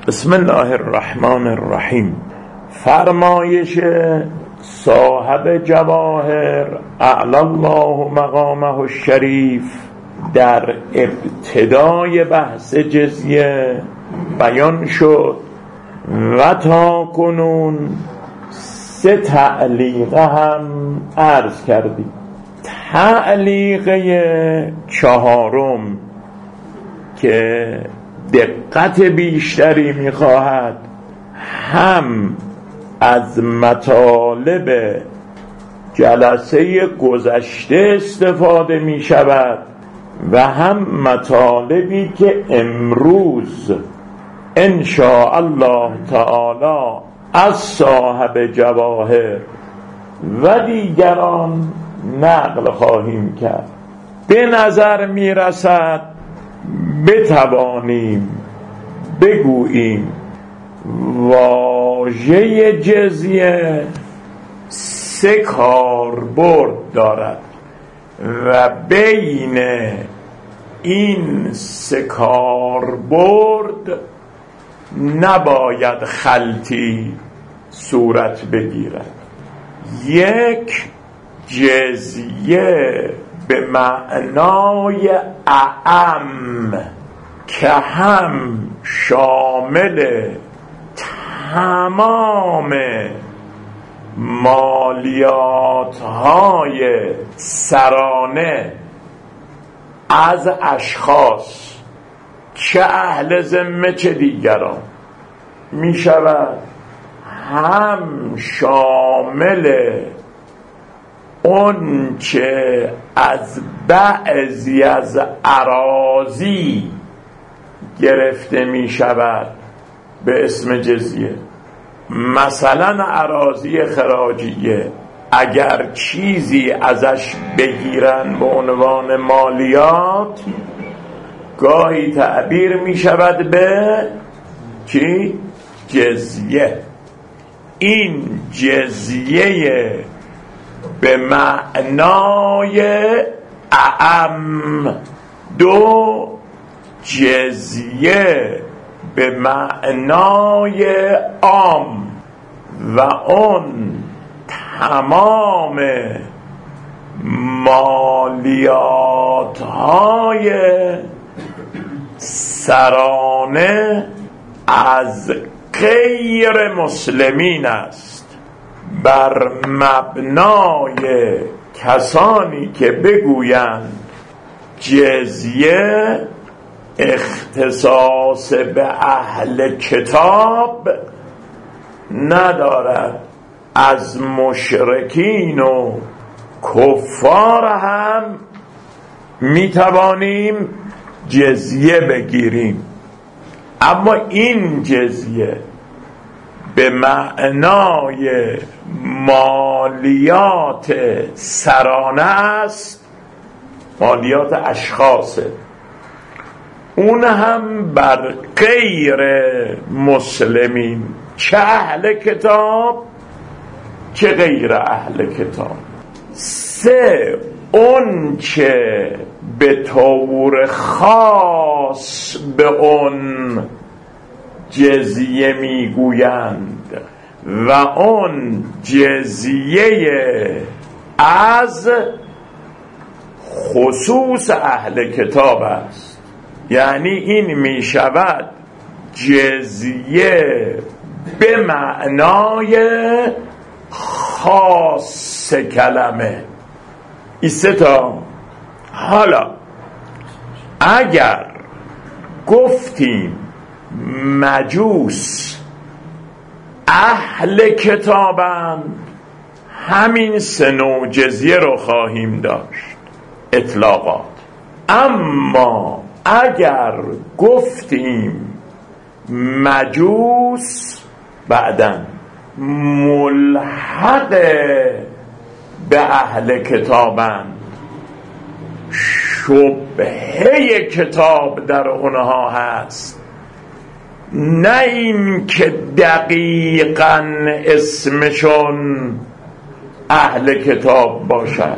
بسم الله الرحمن الرحیم. فرمایش صاحب جواهر اعلی الله مقامه الشریف در ابتدای بحث جزیه بیان شد و تا کنون 3 تعلیقه هم عرض کردیم. تعلیقه 4 که دقت بیشتری می‌خواهد، هم از مطالب جلسه گذشته استفاده می شود و هم مطالبی که امروز ان شاء الله تعالی از صاحب جواهر و دیگران نقل خواهیم کرد. به نظر می رسد بتوانیم بگوییم واژه جزیه 3 کاربرد دارد و بین این 3 کاربرد نباید خلطی صورت بگیرد. 1 جزیه به معنای اعم که هم شامل تمام مالیات های سرانه از اشخاص چه اهل ذمه چه دیگران می شود، هم شامل اون چه از بعضی از اراضی گرفته می شود به اسم جزیه. مثلا اراضی خراجیه اگر چیزی ازش بگیرن به عنوان مالیات، گاهی تعبیر می شود به چی؟ جزیه. این جزیه به معنای اعم. 2 جزیه به معنای عام و اون تمام مالیات های سرانه از غیر مسلمین است، بر مبنای کسانی که بگویند جزیه اختصاص به اهل کتاب ندارد، از مشرکین و کفار هم میتوانیم جزیه بگیریم. اما این جزیه به معنای مالیات سرانه است، مالیات اشخاصه، اون هم بر غیر مسلمین، چه اهل کتاب چه غیر اهل کتاب. 3 اون چه به طور خاص به اون جزیه میگویند و اون جزیه از خصوص اهل کتاب است. یعنی این می شود جزیه به معنای خاص کلمه. این 3 تا. حالا اگر گفتیم مجوس اهل کتابند، همین 3 نوع جزیه رو خواهیم داشت، اطلاقات. اما اگر گفتیم مجوس بعدن ملحق به اهل کتابند، شبهه کتاب در اونها هست، نه این که دقیقاً اسمشون اهل کتاب باشد.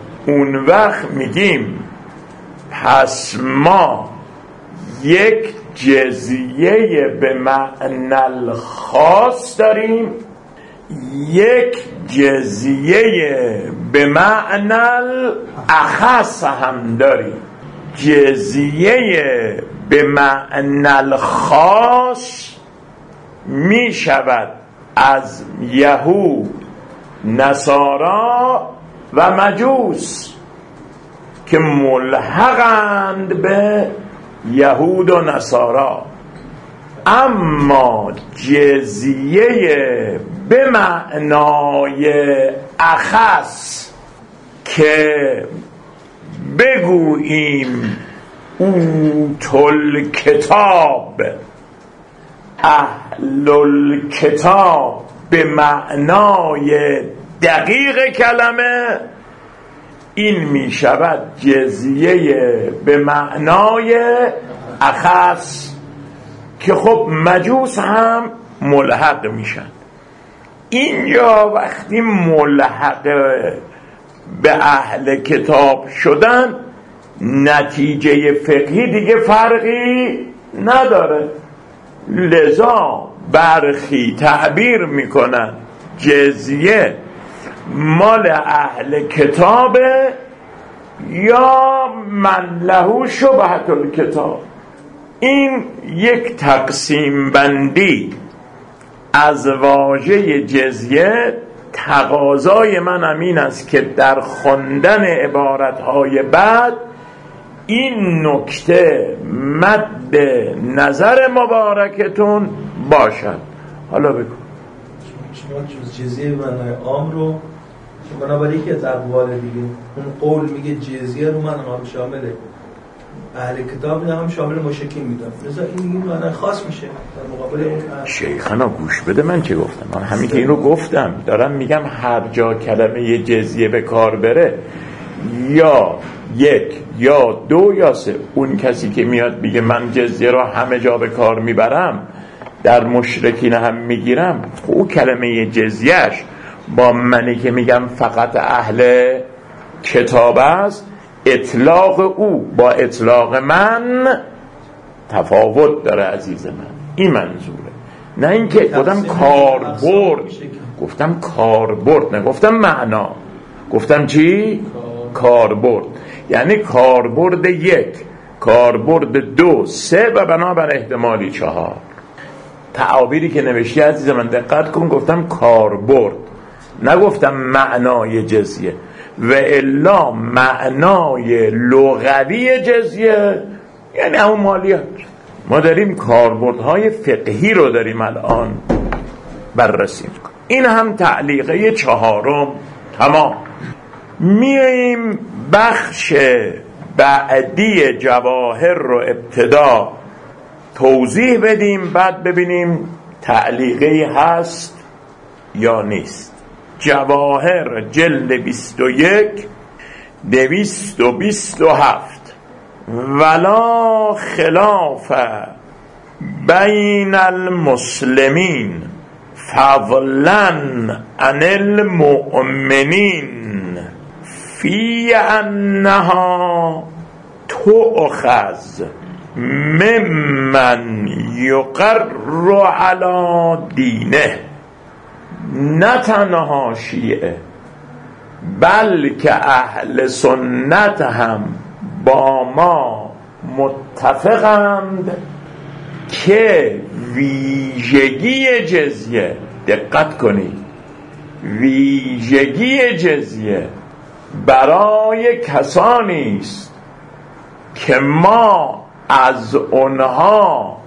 اون وقت میگیم پس ما 1 جزیه به معنی الخاص داریم، یک جزیه به معنی الاخص هم داریم. جزیه به معنی الخاص می شود از یهود، نصارا و مجوس که ملحقند به یهود و نصارا. اما جزیه به معنای اخص که بگوییم اوتل کتاب، اهل الکتاب به معنای دقیق کلمه، این می شود جزیه به معنای اخص که خب مجوس هم ملحق میشن. اینجا وقتی ملحق به اهل کتاب شدن، نتیجه فقهی دیگه فرقی نداره. لذا برخی تعبیر میکنن جزیه مال اهل کتابه یا من له شبهة الکتاب. این یک تقسیم بندی از واژه جزیه. تقاضای من این است که در خواندن عبارتهای بعد این نکته مد نظر مبارکتون باشد. حالا بگو شما جزیه معنای عام رو بنابراین که از اقوال دیگه اون قول میگه جزیه رو من هم شامله اهل کتاب نه هم شامل مشرکین میدم، لذا این معنی خاص میشه در مقابل اون. شیخانا گوش بده من چه گفتم. من همین که این رو گفتم دارم میگم هر جا کلمه جزیه به کار بره، یا یک یا دو یا سه، اون کسی که میاد بگه من جزیه رو همه جا به کار میبرم در مشرکین هم میگیرم، او کلمه جزیهش با منی که میگم فقط اهل کتاب است، اطلاق او با اطلاق من تفاوت داره عزیز من. این منظوره، نه اینکه گفتم کاربرد، گفتم کاربرد، نگفتم معنا. گفتم چی؟ کاربرد، یعنی کاربرد یک، کاربرد دو، سه و بنابر احتمالی چهار. تعابیری که نوشتی عزیز من دقت کن، گفتم کاربرد، نگفتم معنای جزیه. و الا معنای لغوی جزیه یعنی همون مالیات. ما داریم کاربردهای فقهی رو داریم الان بررسی می‌کنیم. این هم تعلیقه چهارم تمام. میاییم بخش بعدی جواهر رو ابتدا توضیح بدیم، بعد ببینیم تعلیقه هست یا نیست. جواهر جلد 21 227. ولا خلاف بین المسلمین فضلا عن المؤمنین فی انها تؤخذ ممن یقر علی دینه، نه تنها شیعه بلکه اهل سنت هم با ما متفقند که ویژگی جزیه، دقت کنید، ویژگی جزیه برای کسانی است که ما از اونها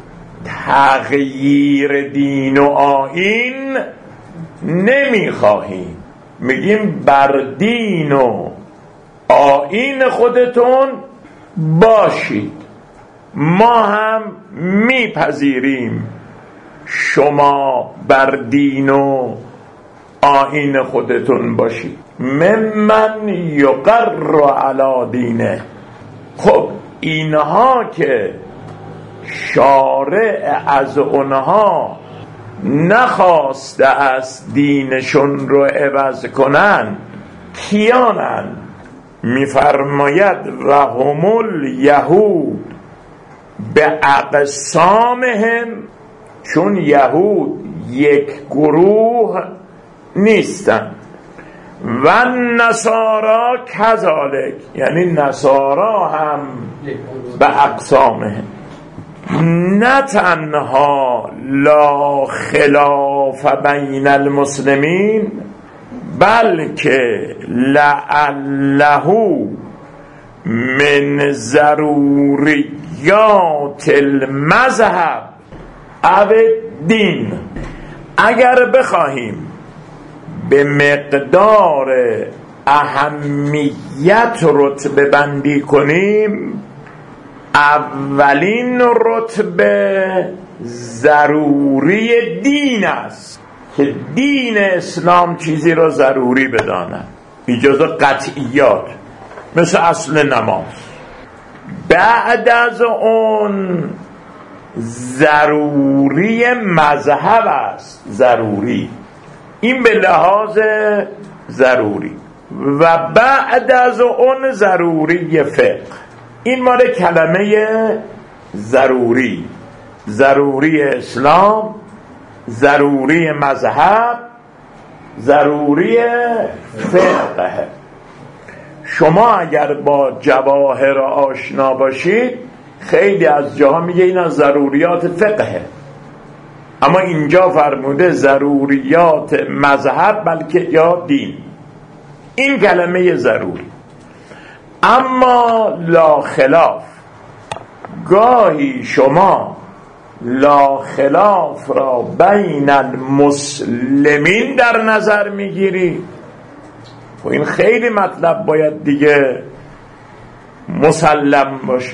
تغییر دین و آیین نمیخواهیم. میگیم بر دین و آیین خودتون باشید، ما هم میپذیریم شما بر دین و آیین خودتون باشید. ممن یقر علی دینه. خب اینها که شارع از اونها نخواسته است دینشون رو عوض کنن، کیانن؟ میفرماید و هم الیهود به اقسامهم، چون یهود یک گروه نیستن، و نصارا کذالک، یعنی نصارا هم به اقسامهم. نه تنها لا خلاف بین المسلمین، بلکه لعله من ضروریات المذهب او دین. اگر بخواهیم به مقدار اهمیت رتبه بندی کنیم، اولین رتبه ضروری دین است، که دین اسلام چیزی را ضروری بداند، اجازه قطعیات، مثل اصل نماز. بعد از اون ضروری مذهب است، ضروری، این به لحاظ ضروری. و بعد از اون ضروری فقه، این مال کلمه ضروری، ضروری اسلام، ضروری مذهب، ضروری فقه. شما اگر با جواهر آشنا باشید، خیلی از جاها میگه اینا ضروریات فقهه، اما اینجا فرموده ضروریات مذهب، بلکه یا دین. این کلمه ضروری. اما لا خلاف، گاهی شما لا خلاف را بین المسلمین در نظر میگیری، و این خیلی مطلب باید دیگه مسلم باشه.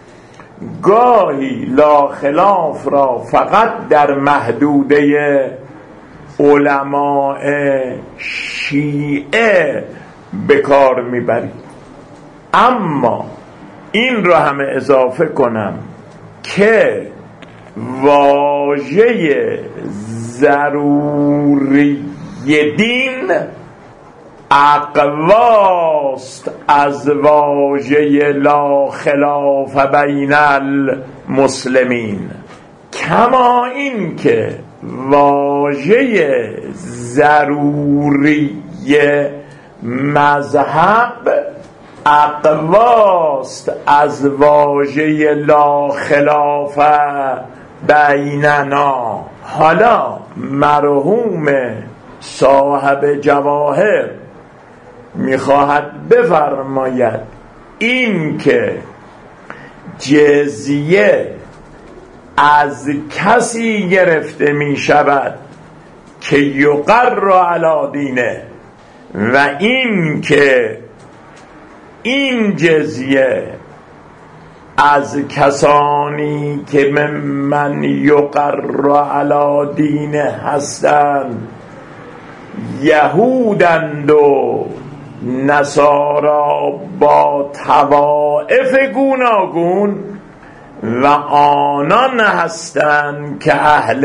گاهی لا خلاف را فقط در محدوده علماء شیعه به کار میبرید. اما این را همه اضافه کنم که واژه ضروری دین اقواست از واژه لا خلاف بین المسلمین، کما این که واژه ضروری مذهب اقواست از واژه لا خلاف بیننا. حالا مرحوم صاحب جواهر میخواهد بفرماید این که جزیه از کسی گرفته می شود که یقر علی دینه، و این که این جزیه از کسانی که من یقر علی دینه هستند یهودند و نصارا با طوائف گوناگون، و آنان هستند که اهل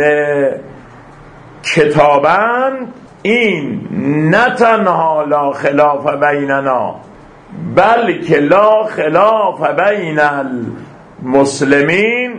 کتابند. این نه تنها لا خلاف بیننا، بلکه لا خلاف بین المسلمین،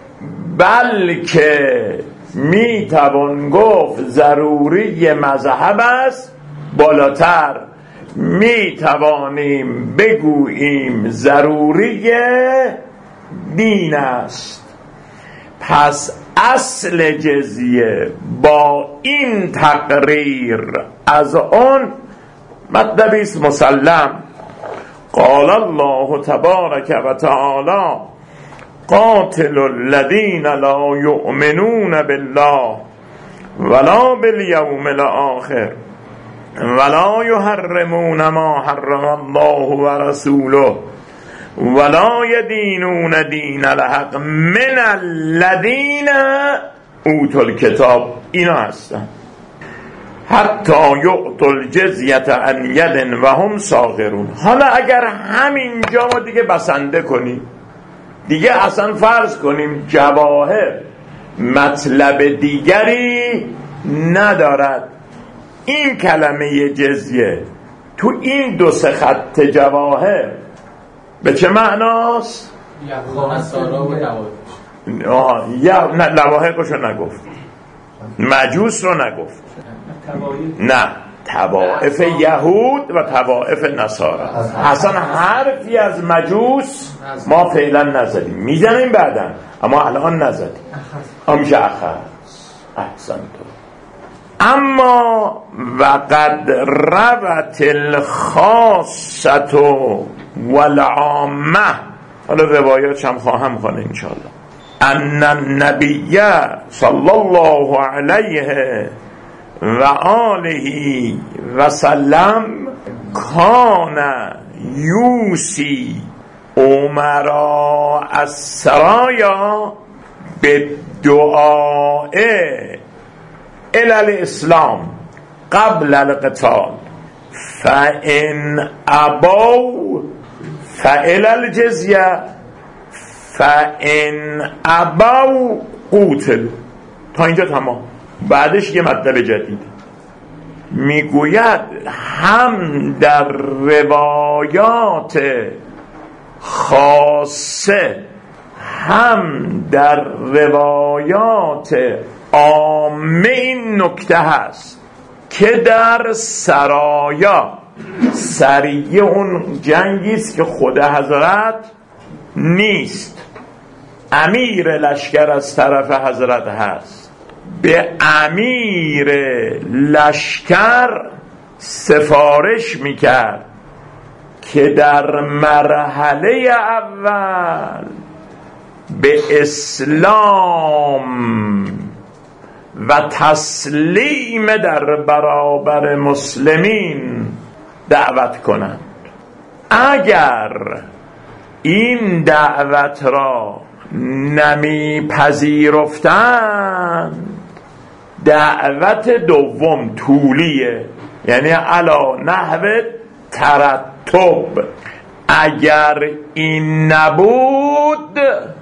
بلکه می توان گفت ضروری مذهب است. بالاتر می توانیم بگوییم ضروری دین است. پس اصل جزیه با این تقریر از آن مطلبی است مسلم. قال الله تبارک و تعالی قاتل الذین لا یؤمنون بالله ولا بالیوم الاخر ولا یحرمون ما حرم الله و رسوله ولا یدینون دین الحق من الذین اوتوا الکتاب. اینا هستن حتی یعطوا الجزیة عن ید و هم صاغرون. حالا اگر همینجا ما دیگه بسنده کنیم، دیگه اصلا فرض کنیم جواهر مطلب دیگری ندارد، این کلمه جزیه تو این دو سه خط جواهر به چه معناست؟ نصارا و نه لواحقشو نگفت، مجوس رو نگفت، نه طوائف یهود و طوائف نصارا. اصلا حرفی از مجوس ما فعلا نزدیم، میزنیم بعدا، اما الان نزدیم. میشه احسن تو. اما وقد روت الخاصة والعامة، حالا روایات هم خواهم خواند انشاءالله، ان النبی صلی الله علیه و آله و سلم کان یوسی امراء السرایا بالدعاء الی الاسلام قبل القتال فان ابوا فالی الجزیه فان ابوا قتل. تا اینجا تمام. بعدش یه مطلب جدید میگوید هم در روایات خاصه هم در روایات عامه این نکته هست که در سرایا، سریه اون جنگیست که خود حضرت نیست، امیر لشکر از طرف حضرت هست، به امیر لشکر سفارش میکرد که در مرحله اول به اسلام و تسلیم در برابر مسلمین دعوت کنند. اگر این دعوت را نمیپذیرفتند، دعوت دوم طولیه، یعنی علا نحو ترتب. اگر این نبود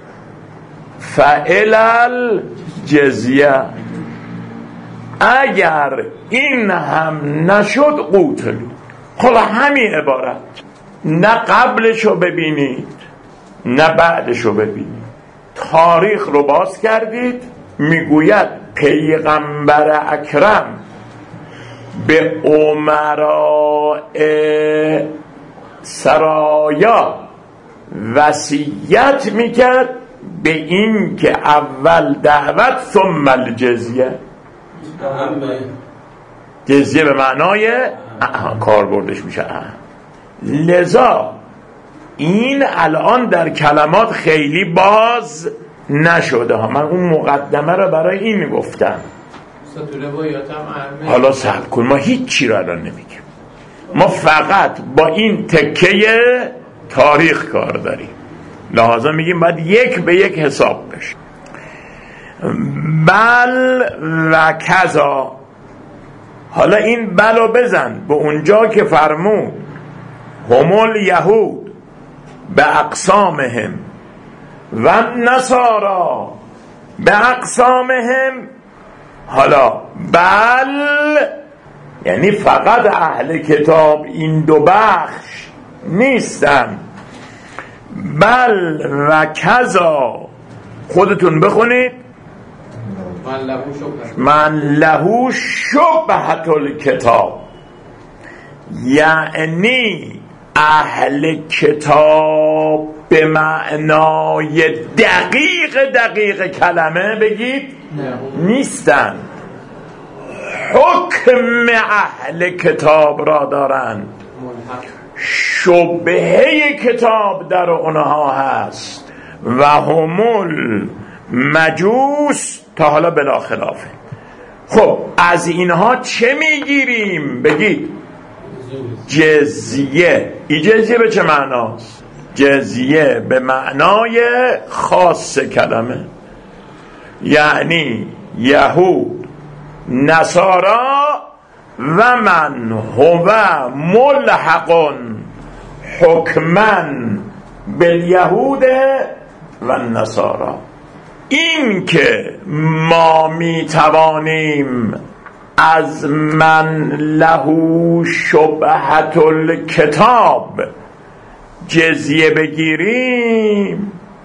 فعل جزیه، اگر این هم نشد قتل. حالا همین عبارت، نه قبلشو ببینید نه بعدشو ببینید. تاریخ رو باز کردید، میگوید پیغمبر اکرم به امراء سرایا وصیت میکرد به این که اول دعوت ثم الجزیه. جزیه به معنای کاربردش میشه. لذا این الان در کلمات خیلی باز نشده ها. من اون مقدمه رو برای این گفتم. حالا صبر کن، ما هیچ چی رو الان نمیگیم، ما فقط با این تکه تاریخ کار داریم، لحاظا میگیم باید یک به یک حساب بشه. بل و کذا. حالا این بلو بزن به اونجا که فرمود هم یهود به اقسامهم و نصارا به اقسامهم. حالا بل یعنی فقط اهل کتاب این دو بخش نیستن، بل و کذا. خودتون بخونید من له شبهة الکتاب، یعنی اهل کتاب به معنای دقیق کلمه بگید نیستن، حکم اهل کتاب را دارند، شبهه کتاب در اونها هست و همول مجوس تا حالا بلا خلافه. خب از اینها چه میگیریم؟ بگید جزیه. این جزیه به چه معناست؟ جزیه به معنای خاص کلمه، یعنی یهود، نصارا و من هو ملحق حکما بالیهود و نصارا. این که ما می توانیم از من له شبهة الکتاب جزیه بگیریم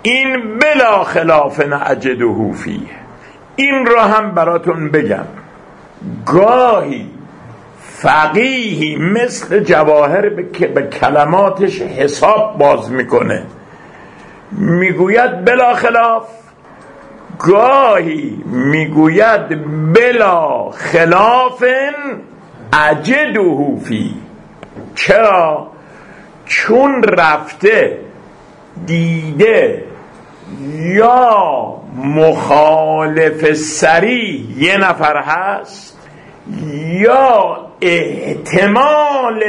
این بلا خلاف نجده فیه. این را هم براتون بگم، گاهی فقیهی مثل جواهر به کلماتش حساب باز میکنه، میگوید بلا خلاف، گاهی میگوید بلا خلاف اجده فی. چرا؟ چون رفته دیده یا مخالف صریح یه نفر هست یا احتمال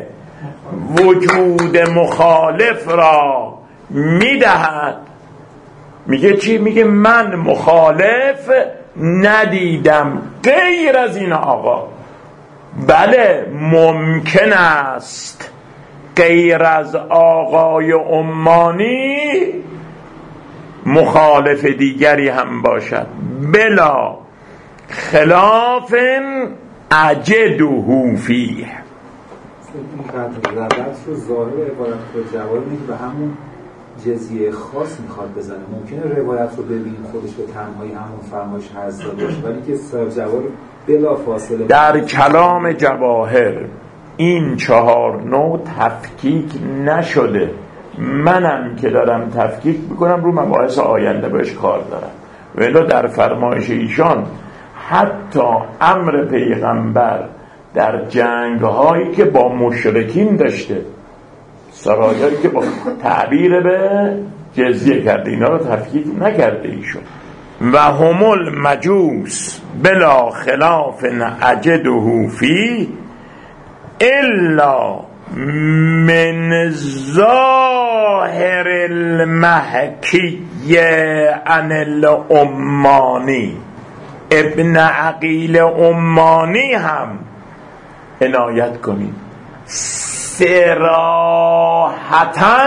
وجود مخالف را میدهد. میگه چی؟ میگه من مخالف ندیدم غیر از این آقا. بله ممکن است غیر از آقای عمانی مخالف دیگری هم باشد. بلا خلاف اجده فیه. این ربط رو ظاهر عبارت رو جواب میده به همون جزیه خاص میخواد بزنه. ممکنه روایت رو ببینیم خودش به تنهایی همون فرمایش هست باشه، ولی که صاحب جواب بلا فاصله در کلام جواهر این 4 نوع تفکیک نشده. منم که دارم تفکیک میکنم رو مباحث آینده بهش کار دارم. ولی در فرمایش ایشان حتی امر پیغمبر در جنگ‌هایی که با مشرکین داشته، سرایایی که با تعبیر به جزیه کرده، اینا رو تفکیک نکرده ایشون. و همول مجوس بلا خلاف اجده فی الا من ظاهر المحکی عن الامانی. ابن عقیل امانی هم عنایت کنید صراحتاً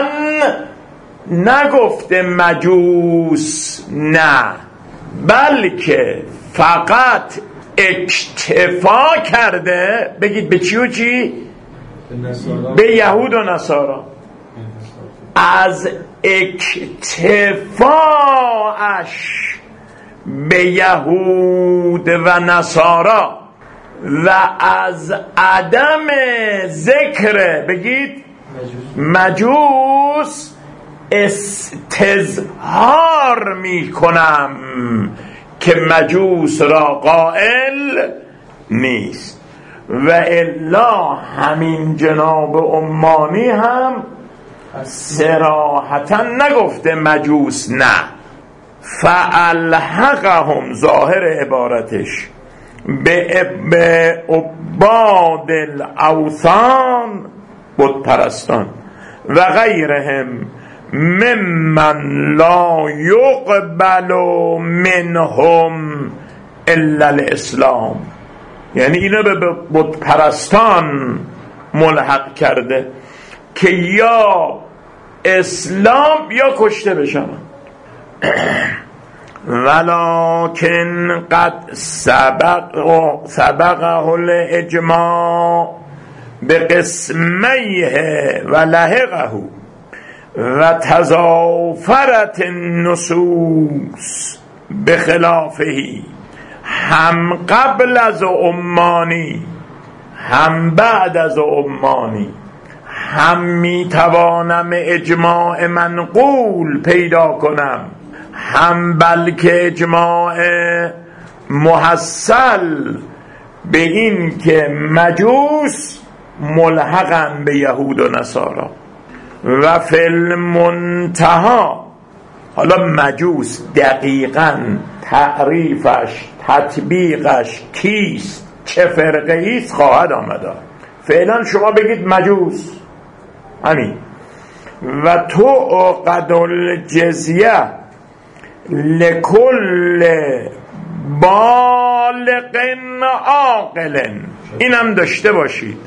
نگفته مجوس نه، بلکه فقط اکتفا کرده. بگید به چی و چی؟ به یهود و نصارا. از اکتفاش به یهود و نصارا و از عدم ذکر بگید مجوس استظهار می کنم که مجوس را قائل نیست. و الا همین جناب امانی هم صراحتا نگفته مجوس نه. فالحقهم ظاهر عبارتش به عباد الاوثان بت پرستان و غیرهم ممن لا یقبل منهم الا الاسلام. یعنی اینو به بت پرستان ملحق کرده که یا اسلام یا کشته بشن. ولکن قد سبقه الاجماع بقسمیه و لحقه و تضافرت النصوص بخلافه هم قبل از امانی هم بعد از امانی. هم میتوانم اجماع منقول پیدا کنم، هم بلکه اجماع محصل به این که مجوس ملحقن به یهود و نصارا. و فی المنتها، حالا مجوس دقیقاً تعریفش تطبیقش کیست چه فرقه ایست خواهد آمده. فعلا شما بگید مجوس همین. و تو عقد الجزیه لکل بالغ عاقل. اینم داشته باشید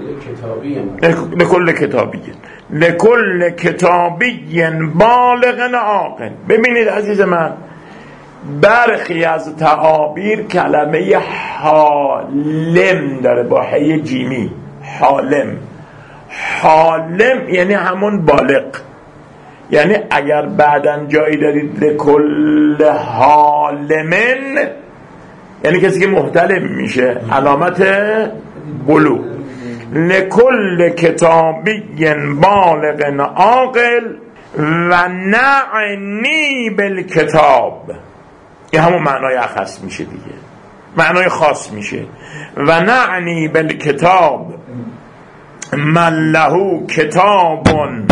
لکل کتابی لکل کتابی بالغ عاقل. ببینید عزیز من، برخی از تعابیر کلمه حالم داره با حی جیمی. حالم یعنی همون بالغ، یعنی اگر بعدن جایی دارید لکل حالمن، یعنی کسی که محتلم میشه، علامت بلوغ. لکل کتابی بالغ عاقل و نعنی بالکتاب، این همون معنای اخص میشه دیگه، معنای خاص میشه. و نعنی بالکتاب من له کتاب،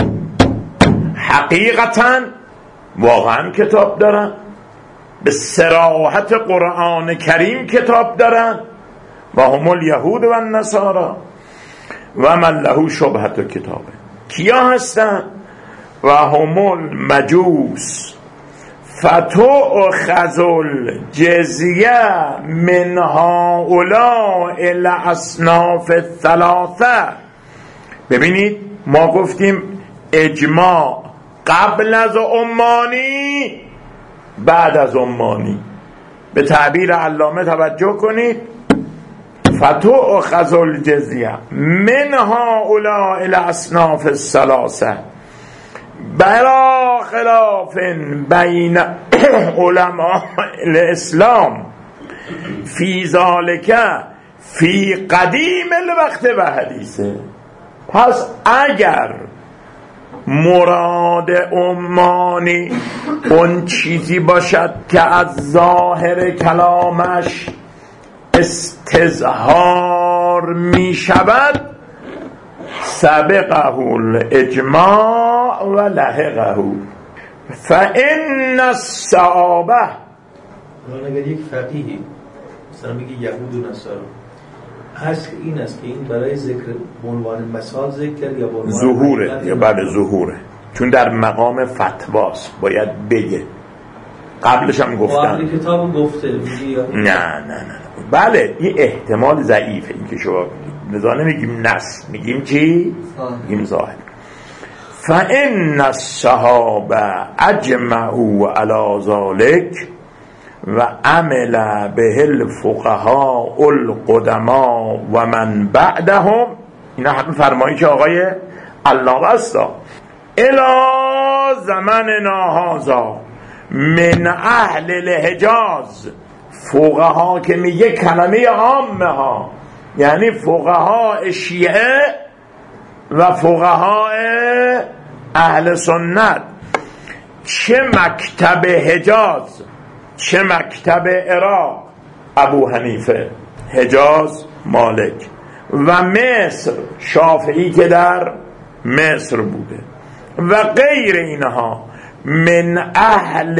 حقیقتا واقعا کتاب دارن، به صراحت قرآن کریم کتاب دارن، و هم الیهود و النصارا و من له شبهت کتابه. کیا هستن؟ و هم المجوس فتؤخذ الجزیه من هؤلاء الاصناف الثلاثه. ببینید ما گفتیم اجماع قبل از عمانی بعد از عمانی. به تعبیر علامه توجه کنید، فتؤخذ الجزیه من هؤلاء الاصناف الثلاثه بلا خلاف بین علماء الاسلام فی ذالک فی قدیم الوقت و حدیثه. پس اگر مراد عمانی اون چیزی باشد که از ظاهر کلامش استظهار می شود، سبقه الاجماع و لحقه. فان الصحابه، اگر یک فقیهی مثلا میگه یهود و نصارا هست، این است که این برای ذکر عنوان مثال ذکر یا عنوان ظهوره، یا بعد ظهوره، چون در مقام فتواست باید بگه. قبلش هم گفتم اهل کتاب گفته نه بله، این احتمال ضعیفه این که شما لذا نمیگیم نص، میگیم چی؟ میگیم ظاهر. فان الصحابه اجمعوا علی ذلک و عمل به الفقهاء القدما و من بعدهم. اینا همه فرمایش آقای علامه است. الی زماننا هذا من اهل الحجاز، فقها که میگه کلمه عامه ها، یعنی فقها شیعه و فقها اهل سنت، چه مکتب حجاز چه مکتب عراق ابو حنیفه، حجاز مالک، و مصر شافعی که در مصر بوده، و غیر اینها من اهل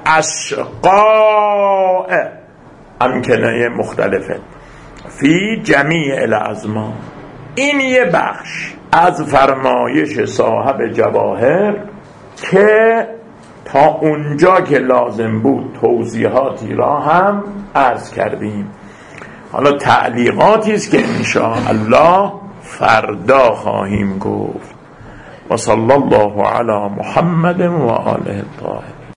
الاشقاء، امکنه مختلفه، فی جمیع الازمان. این یه بخش از فرمایش صاحب جواهر که تا اونجا که لازم بود توضیحاتی را هم عرض کردیم. حالا تعلیقاتی است که انشاءالله فردا خواهیم گفت. و صلی الله علی محمد و آله الطاهرین.